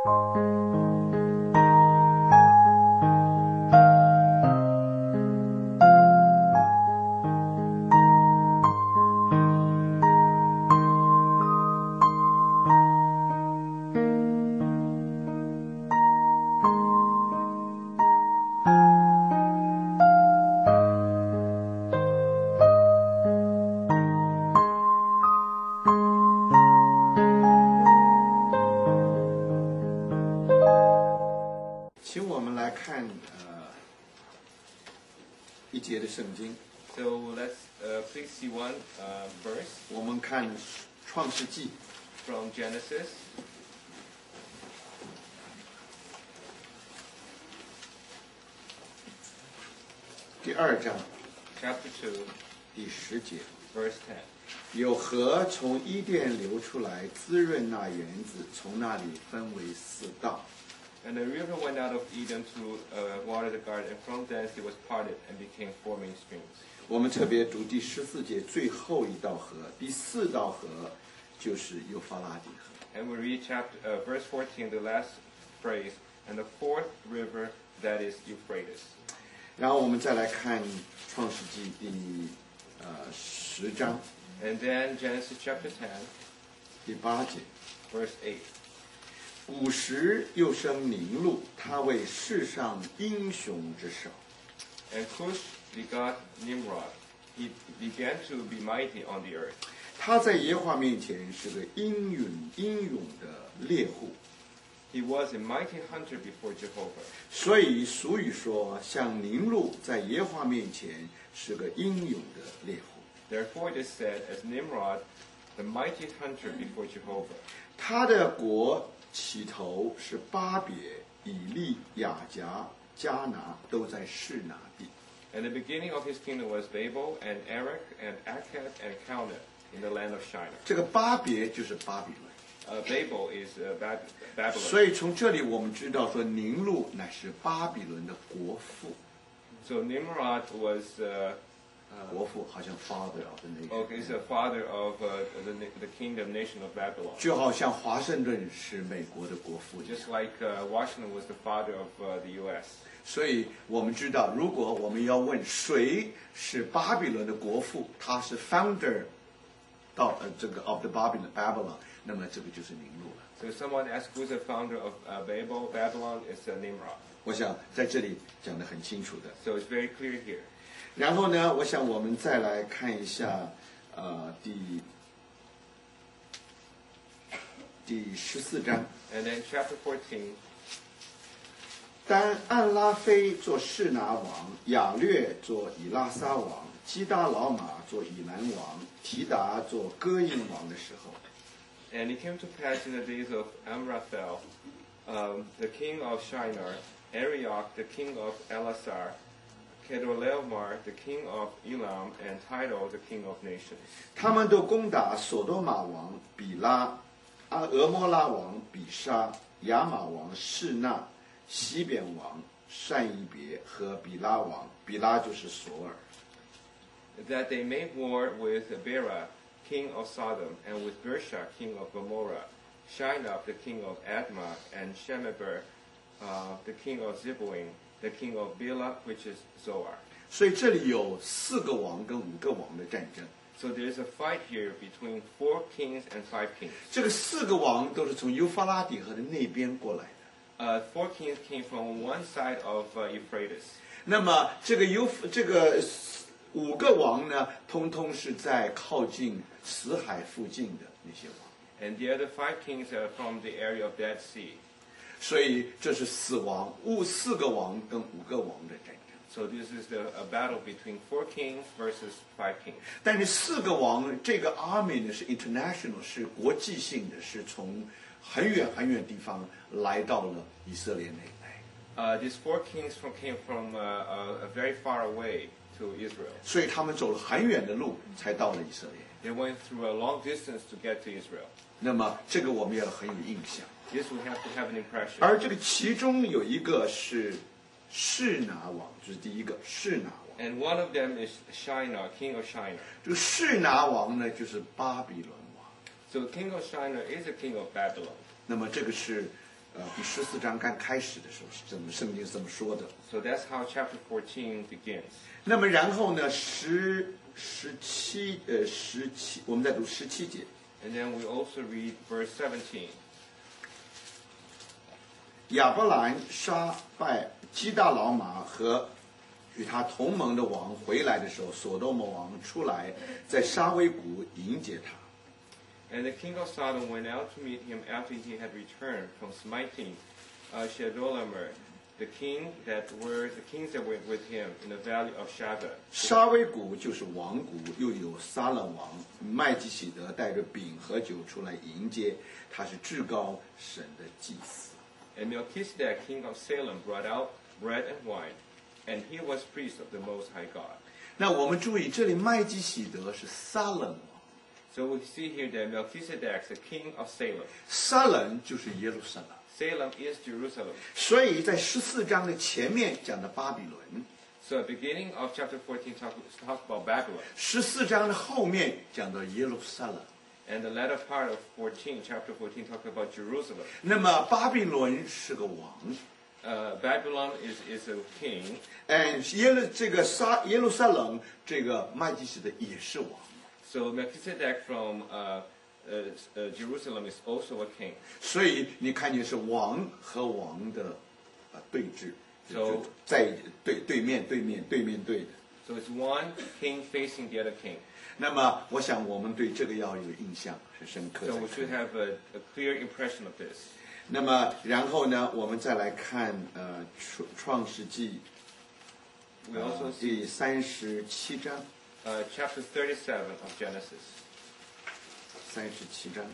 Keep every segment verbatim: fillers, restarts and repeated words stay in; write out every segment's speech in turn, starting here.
圣经 So let's uh, please see one uh, verse 我们看创世纪 from Genesis 第二章 chapter two 第十节 verse ten. 有河从伊甸流出来，滋润那园子，从那里分为四道。 And the river went out of Eden to uh, water the garden, and from thence it was parted and became four main streams. 我们特别读第十四节最后一道河，第四道河就是幼发拉底河。 And we read chapter uh, verse fourteen, the last phrase, and the fourth river that is Euphrates. 然后我们再来看创世纪第呃十章 And then Genesis chapter ten, 第八节。 verse eight. 古时又生宁录，他为世上英雄之首。 And Cush begot Nimrod. He began to be mighty on the earth. 他在耶和华面前是个英勇英勇的猎户， He was a mighty hunter before Jehovah. 所以俗语说，像宁录在耶和华面前是个英勇的猎户。 Therefore it is said, as Nimrod, the mighty hunter before Jehovah. 他的国起头是巴别、以利、雅夹、迦拿，都在示拿地。 And the beginning of his kingdom was Babel and Erech and Akkad and Calneh in the land of Shinar. 这个巴别就是巴比伦。 Uh, Babel is uh, Bab- Babylon. 所以从这里我们知道说，宁录乃是巴比伦的国父。 So Nimrod was, uh, 国父好像 father of the nation， okay, he's the father of uh, the, the kingdom nation of Babylon. 就好像华盛顿是美国的国父一样。 Just like uh, Washington was the father of uh, the U S. 所以我们知道，如果我们要问谁是巴比伦的国父，他是 founder 到呃这个 of the Babylon Babylon， 那么这个就是宁录了。 So if someone asks who's the founder of uh, Babel, Babylon, it's uh, Nimrod. 我想在这里讲得很清楚的。 So it's very clear here. 然后呢，我想我们再来看一下，呃，第第十四章。 And then chapter fourteen. 当暗拉菲做示拿王，亚略做以拉撒王，基达老马做以兰王，提达做歌印王的时候， And it came to pass in the days of Amraphel, um, the king of Shinar, Arioch, the king of Elasar, Kedorlaomer, the king of Elam, and Tidal, the king of nations. 他们都攻打索多玛王比拉、阿俄摩拉王比沙、亚玛王示那、西扁王善一别和比拉王，比拉就是索尔。 That they made war with Bera, king of Sodom, and with Bersha, king of Gomorrah, Shinar, the king of Admah, and Shemeber, uh, the king of Zeboim, the king of Bela, which is Zoar. 所以这里有四个王跟五个王的战争。 So there is a fight here between four kings and five kings. 这个四个王都是从幼发拉底河的那边过来的。 Uh, four kings came from one side of uh, Euphrates. 那么这个优这个五个王呢，通通是在靠近死海附近的那些王， And the other five kings are from the area of Dead Sea. 所以这是死王，五四个王跟五个王的战争。 So this is the, a battle between four kings versus five kings. 但是四个王这个 army 呢是 international， 是国际性的，是从很远很远地方来到了以色列那一带。 Uh, these four kings from, came from uh, uh, very far away to Israel. 所以他们走了很远的路才到了以色列。 They went through a long distance to get to Israel. 那么这个我们要很有印象。 This we have to have an impression. 而这个其中有一个是示拿王，就是第一个示拿王。 And one of them is Shinar, king of Shinar. 这个示拿王呢，就是巴比伦王。 So king of Shinar is a king of Babylon. 那么这个是呃，第十四章刚开始的时候是这么圣经是这么说的。 So that's how chapter fourteen begins. 那么然后呢，十十七呃十七，我们再读十七节。 And then we also read verse seventeen. 亚伯兰杀败基大老马和与他同盟的王回来的时候，所多玛王出来，在沙威谷迎接他。 And the king of Sodom went out to meet him after he had returned from smiting uh, Chedorlaomer, the king that were the kings that were with him in the valley of Shaveh. 沙威谷就是王谷，又有撒冷王麦基喜德带着饼和酒出来迎接，他是至高神的祭司。 And Melchizedek, king of Salem, brought out bread and wine, and he was priest of the Most High God. 那我们注意，这里麦基喜德是撒冷王， So we see here that Melchizedek is the king of Salem. 撒冷就是耶路撒冷。 Salem is Jerusalem. 所以在十四章的前面讲的巴比伦， So at the beginning of chapter fourteen talk, talks about Babylon. 十四章的后面讲到耶路撒冷。 And the latter part of fourteen, chapter fourteen, talks about Jerusalem. 那么巴比伦是个王， Uh, Babylon is, is a king. 嗯，耶路这个撒耶路撒冷这个麦基喜德也是王。 So Melchizedek from uh, uh, uh, Jerusalem is also a king. 所以你看见是王和王的呃对峙， So- 就在对对面对面对面对的。 So it's one king facing the other king. 那么我想我们对这个要有印象是深刻 So 的 we。should have a, a clear impression of this. 那么然后呢，我们再来看呃创创世纪 We also 呃 see 第三十七章， uh, chapter thirty-seven of Genesis. 三十七章。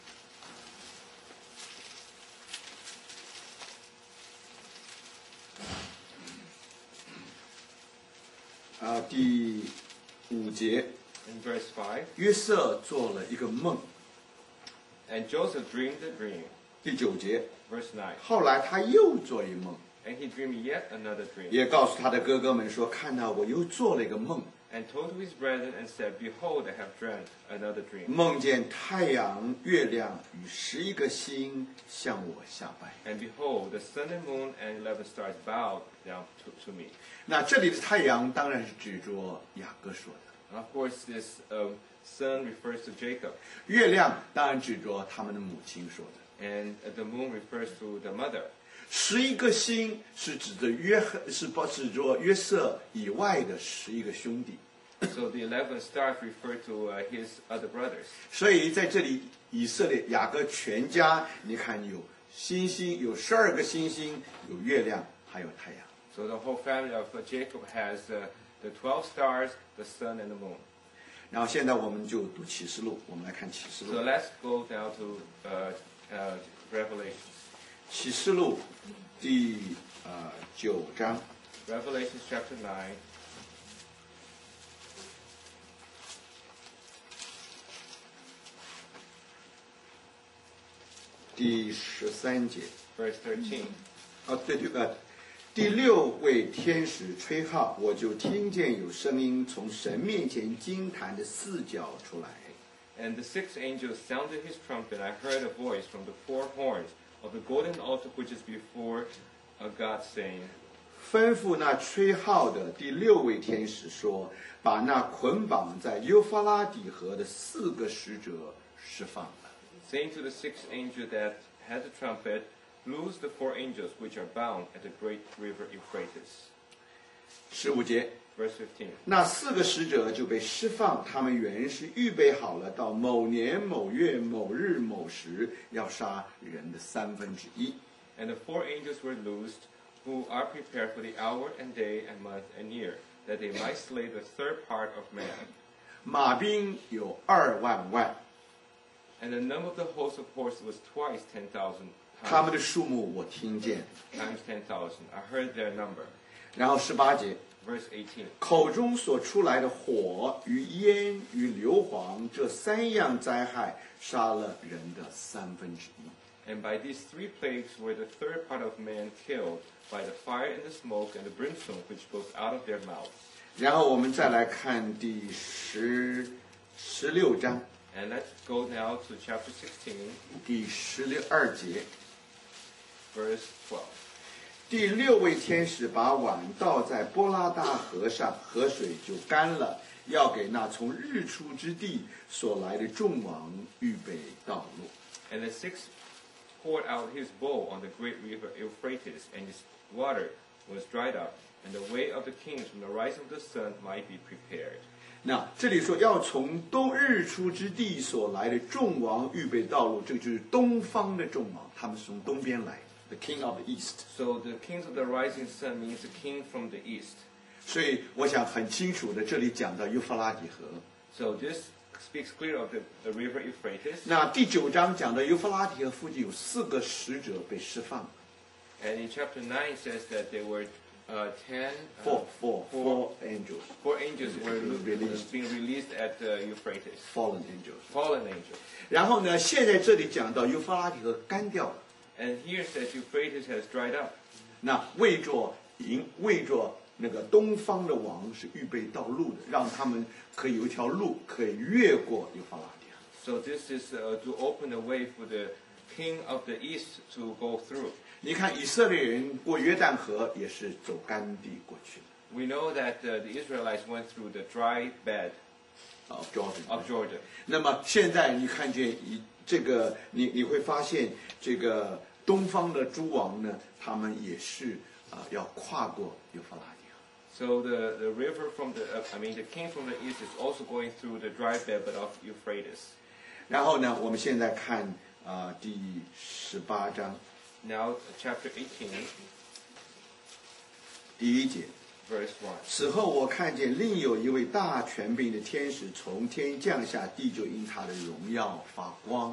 啊，第五节， In verse five, 约瑟做了一个梦。 and Joseph dreamed a dream. 第九节， Verse nine, 后来他又做一梦， and he dreamed yet another dream, 也告诉他的哥哥们说：“看到我又做了一个梦， and told to his brethren and said, Behold, I have dreamt another dream. 梦见太阳、月亮与十一个星向我下拜。 And behold, the sun and moon and eleven stars bowed down to, to me. ” 那这里的太阳当然是指着雅各说的， And of course, this um, sun refers to Jacob, 月亮当然指着他们的母亲说的， and uh, the moon refers to the mother. 十一个星是指着约翰，是不指着约瑟以外的十一个兄弟。 So the eleven stars refer to uh, his other brothers. 所以在这里，以色列雅各全家，你看有星星，有十二个星星，有月亮，还有太阳。 So the whole family of uh, Jacob has uh, the twelve stars, the sun, and the moon. 然后现在我们就读启示录，我们来看启示 So 录。 let's go down to uh, uh, Revelation. 启示录第呃九章 Revelation chapter nine, 第十三节。 verse thirteen. 哦，对对呃，第六位天使吹号，我就听见有声音从神面前金坛的四角出来。 And the sixth angel sounded his trumpet. I heard a voice from the four horns of the golden altar which is before uh, God, saying, 吩咐那吹号的第六位天使说：“把那捆绑在幼发拉底河的四个使者释放了。 saying to the sixth angel that had the trumpet, Loose the four angels which are bound at the great river Euphrates. ” 十五节， Verse fifteen. 那四个使者就被释放，他们原是预备好了，到某年某月某日某时要杀人的三分之一。 And the four angels were loosed, who are prepared for the hour and day and month and year, that they might slay the third part of man. 马兵有二万万， And the number of the host of horses was twice ten thousand 他们 times, 的数目我听见。 times ten thousand. I heard their number. 然后十八节， Verse eighteen. 口中所出来的火与烟与硫磺这三样灾害，杀了人的三分之一。 And by these three plagues were the third part of man killed, by the fire and the smoke and the brimstone which goes out of their mouth. 然后我们再来看第十十六章 And let's go now to chapter sixteen, 第十二节， verse twelve. 第六位天使把碗倒在波拉大河上，河水就干了，要给那从日出之地所来的众王预备道路。 And the sixth poured out his bowl on the great river Euphrates, and its water was dried up, and the way of the kings from the rising of the sun might be prepared. 那这里说要从东日出之地所来的众王预备道路，这个就是东方的众王，他们是从东边来 ，the king of the east。 So the kings of the rising sun means the king from the east. 所以我想很清楚的，这里讲到幼发拉底河。 So this speaks clear of the, the river Euphrates. 那第九章讲到幼发拉底河附近有四个使者被释放。 And in chapter nine it says that there were uh, ten, uh, Four, four, four, four angels, four angels were Released. being released at uh, Euphrates, fallen angels。 fallen angels. 然后呢，现在这里讲到幼发拉底河干掉了， And here says Euphrates has dried up. 那为着迎为着那个东方的王是预备道路的，让他们可以有一条路可以越过幼发拉底河。 So this is uh, to open the way for the king of the east to go through. 你看以色列人过约旦河也是走干地过去的 We know that uh, the Israelites went through the dry bed ，of Jordan。 of Jordan. 那么现在你看见一这个，你你会发现这个东方的诸王呢，他们也是啊、呃、要跨过幼发拉底河。 So the, the river from the, uh, I mean the king from the east is also going through the dry bed but of Euphrates. 然后呢，我们现在看啊、呃、第十八章 Now chapter eighteen, 第一节。 verse one. 此后我看见另有一位大权柄的天使从天降下，地就因他的荣耀发光。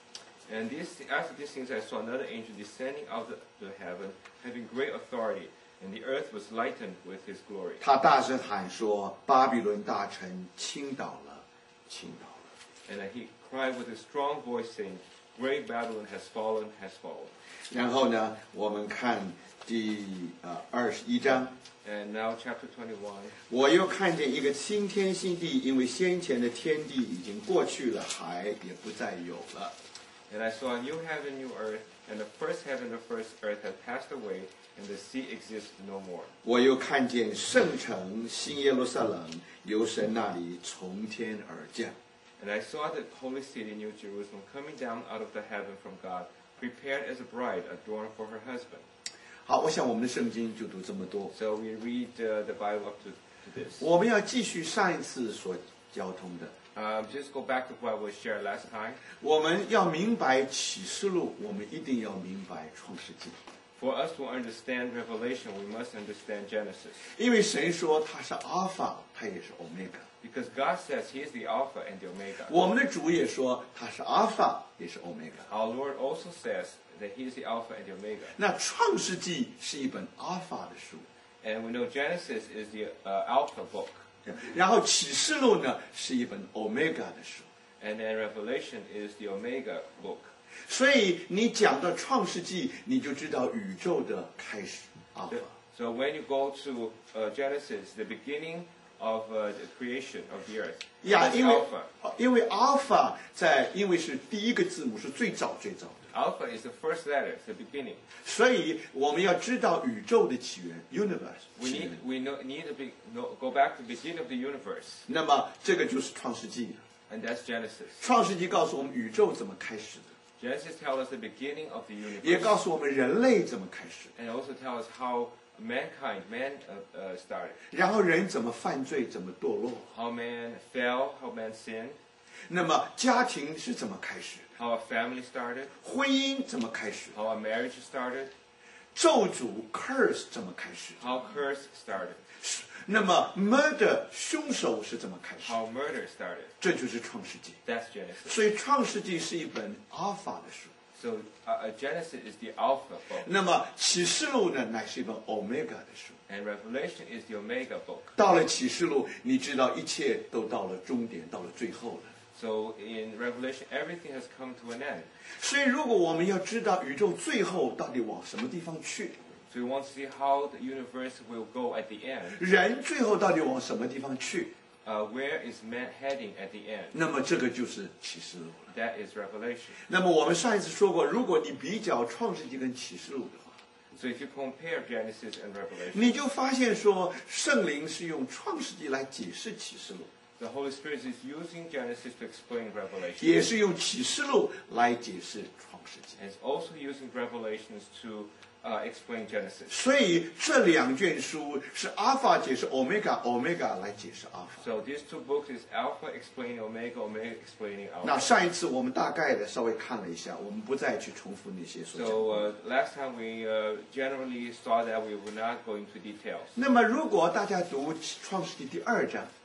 And this, after these things I saw another angel descending out of the heaven, having great authority, and the earth was lightened with his glory. 他大声喊说：“巴比伦大城倾倒了，倾倒了。” And he cried with a strong voice, saying, Great Babylon has fallen, has fallen. 然后呢，我们看第呃二十一章， And now chapter twenty-one. 我又看见一个新天新地，因为先前的天地已经过去了，海也不再有了。 And I saw a new heaven, new earth, and the first heaven, the first earth had passed away, and the sea exists no more. 我又看见圣城新耶路撒冷由神那里从天而降。 And I saw the holy city, New Jerusalem, coming down out of the heaven from God, prepared as a bride adorned for her husband. 好，我想我们的圣经就读这么多。 So we read uh, the Bible up to, to this. 我们要继续上一次所交通的， Um, just go back to what was shared last time. 我们要明白启示录，我们一定要明白创世纪， For us to understand Revelation, we must understand Genesis. 因为神说他是阿尔法，他也是欧米伽。 Because God says He is the Alpha and the Omega. 我们的主也说他是阿尔法，也是欧米伽。 Our Lord also says that He is the Alpha and the Omega. 那创世纪是一本阿尔法的书， And we know Genesis is the uh, Alpha book. 然后启示录呢是一本欧米伽的书。 And then Revelation is the Omega book. 所以你讲到创世纪，你就知道宇宙的开始，阿尔法。 So when you go to uh, Genesis, the beginning of uh, the creation of the earth, 呀， it's 因为 Alpha. 因为阿尔法在，因为是第一个字母是最早最早的。 Alpha is the first letter, it's the beginning. 所以我们要知道宇宙的起源 （universe） We 起 need 源。 we know, need to be, no, go back to the beginning of the universe, 那么这个就是创世纪。 and that's Genesis. 创世纪告诉我们宇宙怎么开始的， Genesis tells us the beginning of the 也 universe, 告诉我们人类怎么开始的， and also tells us how mankind, man uh, uh, started, 然后人怎么犯罪，怎么堕落。 how man fell, how man sinned, 那么家庭是怎么开始的， how a family started, 婚姻怎么开始的， how a marriage started, 咒诅 curse 怎么开始的， how curse started, 那么 murder 凶手是怎么开始的， how murder started. 这就是创世纪。 That's Genesis. 所以创世纪是一本阿尔法的书， So uh, uh, Genesis is the Alpha book, 那么启示录呢，乃是一本 omega 的书。 and Revelation is the Omega book. 到了启示录，你知道一切都到了终点，到了最后了。 So in Revelation, everything has come to an end. 所以，如果我们要知道宇宙最后到底往什么地方去， So we want to see how the universe will go at the end. 人最后到底往什么地方去， uh, where is man heading at the end? 那么这个就是启示录了。 That is Revelation. 那么我们上一次说过，如果你比较创世纪跟启示录的话， So if you compare Genesis and Revelation, 你就发现说，圣灵是用创世纪来解释启示录， the Holy Spirit is using Genesis to explain Revelation. 也是用启示录来解释创世纪。 And it's also using Revelations to uh, explain Genesis. 所以这两卷书是阿法解释欧米伽，欧米伽来解释阿法。 So these two books is Alpha explaining Omega, Omega explaining 那 Alpha. 上一次我们大概的稍微看了一下，我们不再去重复那些所讲 So 的。 uh, last time we uh, generally saw that we were not going to details. 那么如果大家读创世纪第二章，